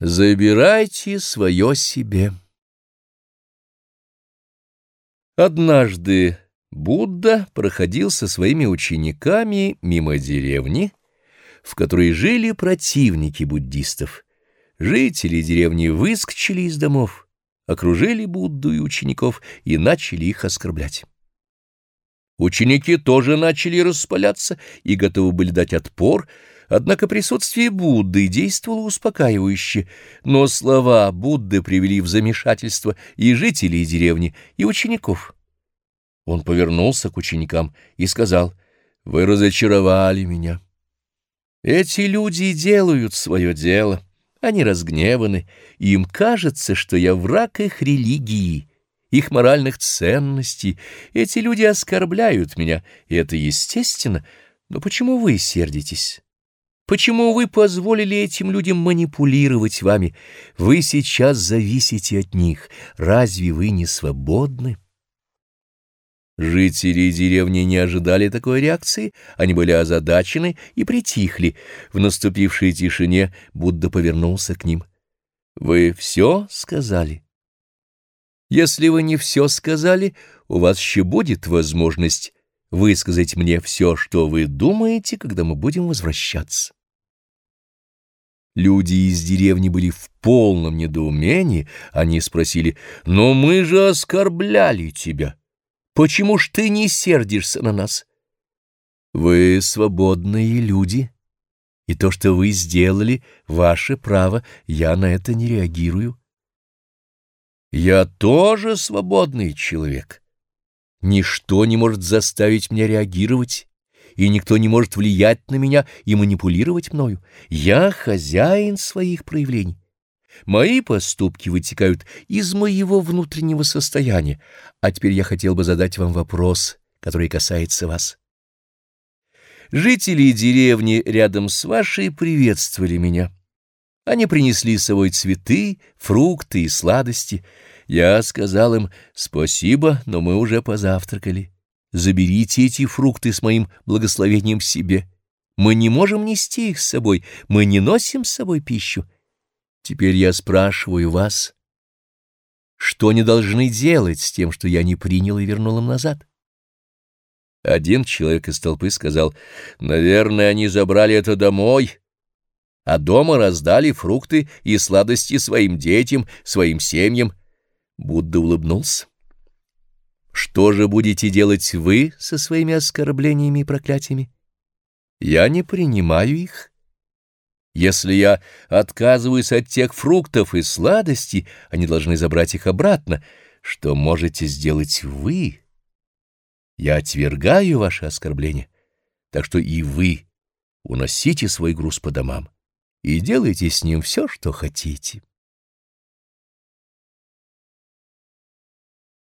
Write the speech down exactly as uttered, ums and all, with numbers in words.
Забирайте свое себе. Однажды Будда проходил со своими учениками мимо деревни, в которой жили противники буддистов. Жители деревни выскочили из домов, окружили Будду и учеников и начали их оскорблять. Ученики тоже начали распаляться и готовы были дать отпор, однако присутствие Будды действовало успокаивающе, но слова Будды привели в замешательство и жителей деревни, и учеников. Он повернулся к ученикам и сказал: «Вы разочаровали меня. Эти люди делают свое дело, они разгневаны, и им кажется, что я враг их религии, их моральных ценностей. Эти люди оскорбляют меня, и это естественно, но почему вы сердитесь? Почему вы позволили этим людям манипулировать вами? Вы сейчас зависите от них. Разве вы не свободны?» Жители деревни не ожидали такой реакции, они были озадачены и притихли. В наступившей тишине Будда повернулся к ним. «Вы все сказали? Если вы не все сказали, у вас еще будет возможность высказать мне все, что вы думаете, когда мы будем возвращаться». Люди из деревни были в полном недоумении. Они спросили: «Но мы же оскорбляли тебя. Почему ж ты не сердишься на нас?» «Вы свободные люди, и то, что вы сделали, ваше право, я на это не реагирую». «Я тоже свободный человек. Ничто не может заставить меня реагировать, и никто не может влиять на меня и манипулировать мною. Я хозяин своих проявлений. Мои поступки вытекают из моего внутреннего состояния. А теперь я хотел бы задать вам вопрос, который касается вас. Жители деревни рядом с вашей приветствовали меня. Они принесли с собой цветы, фрукты и сладости. Я сказал им: «Спасибо, но мы уже позавтракали. Заберите эти фрукты с моим благословением себе. Мы не можем нести их с собой, мы не носим с собой пищу. Теперь я спрашиваю вас, что они должны делать с тем, что я не принял и вернул им назад?» Один человек из толпы сказал: «Наверное, они забрали это домой, а дома раздали фрукты и сладости своим детям, своим семьям». Будда улыбнулся. «Что же будете делать вы со своими оскорблениями и проклятиями? Я не принимаю их. Если я отказываюсь от тех фруктов и сладостей, они должны забрать их обратно. Что можете сделать вы? Я отвергаю ваши оскорбления, так что и вы уносите свой груз по домам и делайте с ним все, что хотите».